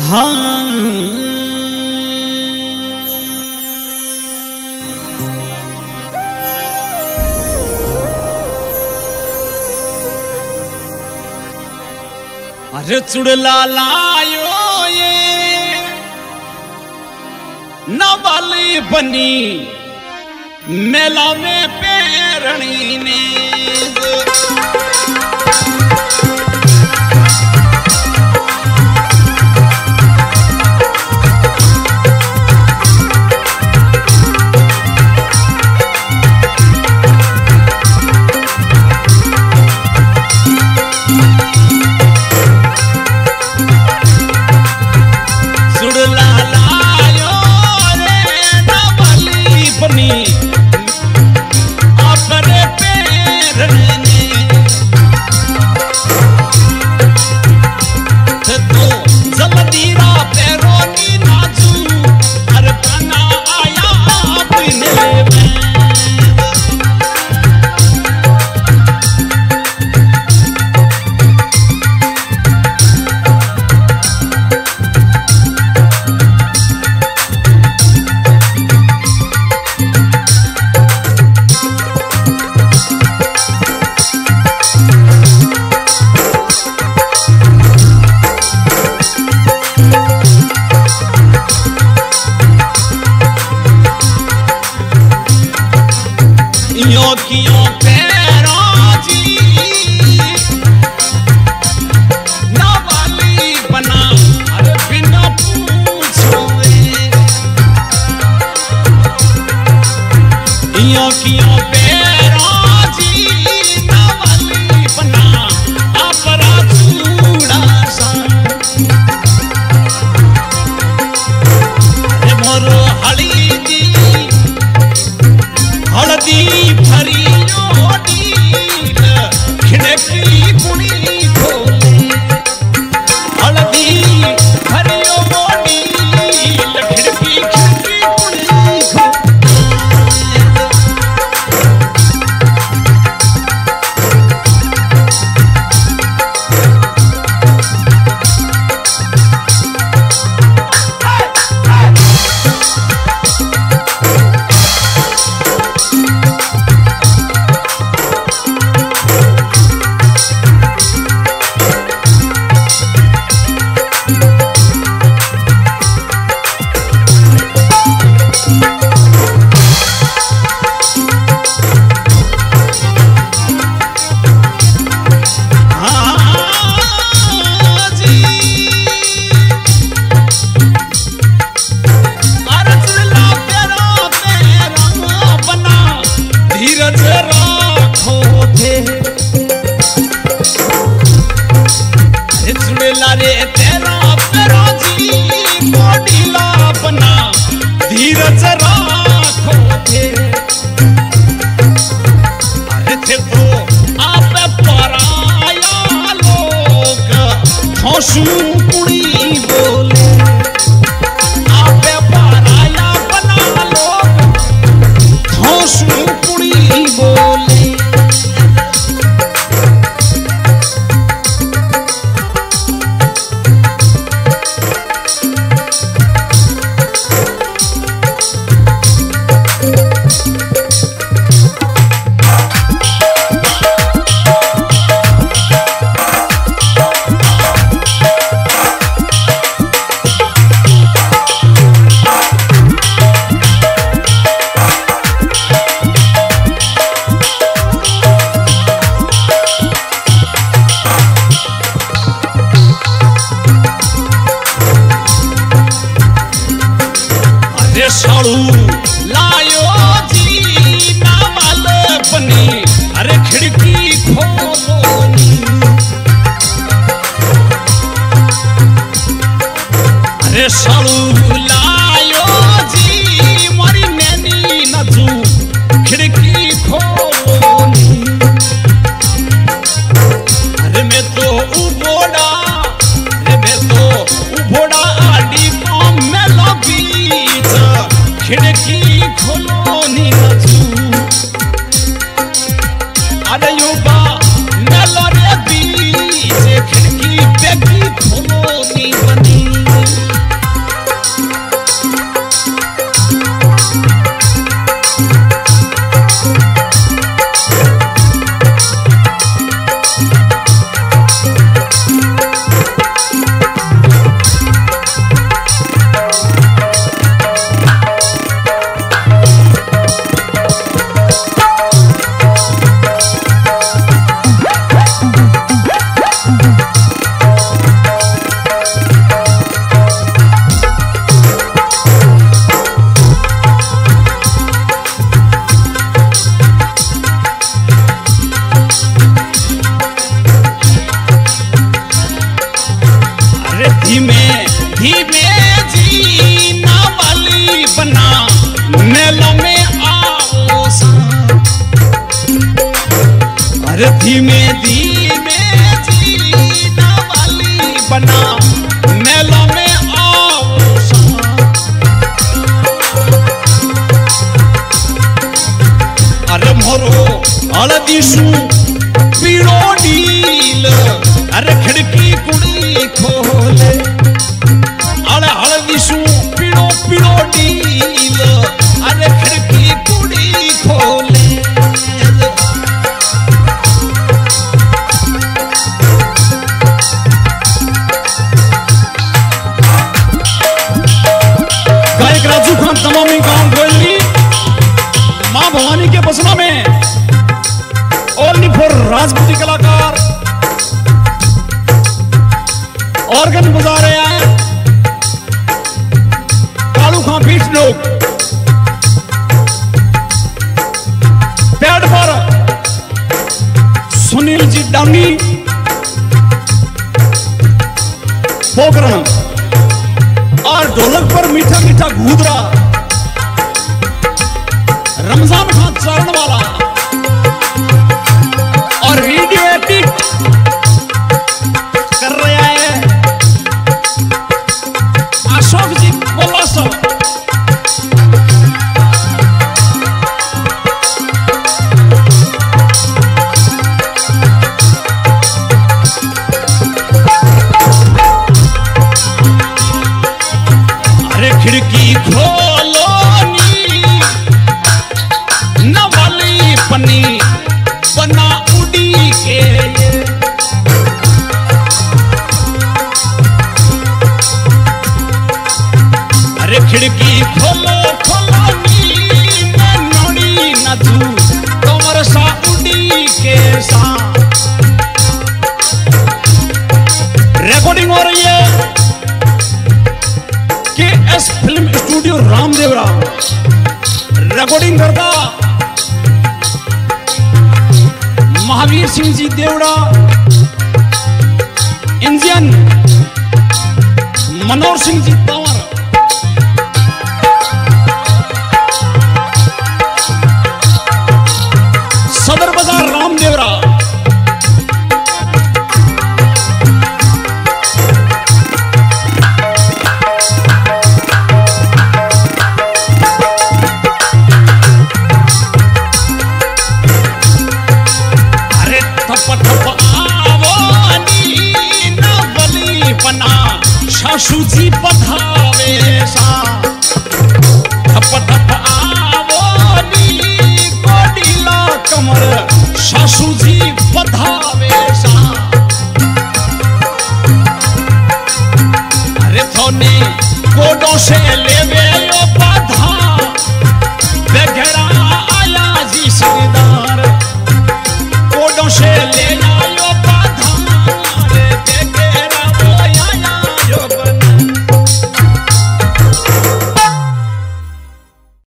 हाँ अरे चुड़ला लायो ये नवाली बनी मेला में पैरणी ने क्यों पैरों जी नवाली बना अरे बिना पूछो क्यों पैरों जी नवाली बना अपरा चूड़ा सा मोरो हल्दी भरी खिड़की कुड़ी खोले हल्दी भरियो मोडील खिड़की कुड़ी धीरज राखो थे अरे थे तो आप पराया लोग हंसू कुड़ी बोले आप पराया बना लोग हंसू कुड़ी बोले साड़ू लायो जी नावल बनी अरे खिड़की खोलोनी अरे साड़ू लायो जी मारी नैनी नजू खिड़की खोलोनी अरे मैं तो उबोड़ा आड़ी पाम में लगी खिड़की खोलोनी नजू अरे युवा मेलो रे बीच खिड़की बेगी खोलोनी बनी अरे धीमे धीमे जीना वाली बना मेला में आओ अरे मोरो हलदीसू पीड़ो नील अरे खिड़की कुड़ी खोले अरे हलदीसू पीड़ो पीड़ो नील अरे खिड़की कुड़ी खोले राजू खान तमामी गांव गोयली मां भवानी के बसना में ओनली फॉर राजपूती कलाकार ऑर्गन बजा रहे हैं कालू खां बीच लोग पैड पर सुनील जी डांगी पोकरण और ढोलक पर मीठा मीठा घूदरा रमजान खान चरण वाला और वीडियो एडिट कर रहा है अशोक जी बोला सो खिड़की खोलो नी नवाली पनी बना उड़ी के अरे खिड़की खोलो खोलो नी नोड़ी न तू कमर सा उड़ी के सा रिकॉर्डिंग हो रही है S film studio Ramdevra recording करता महावीर सिंह जी देवड़ा इंजन मनोहर सिंह जी तंवर सदर बाजार रामदेवरा सासू जी पधावे सा ठप ठप आवो नी कोडीला कमर सासू जी पधावे सा अरे थोने कोडों से लेवे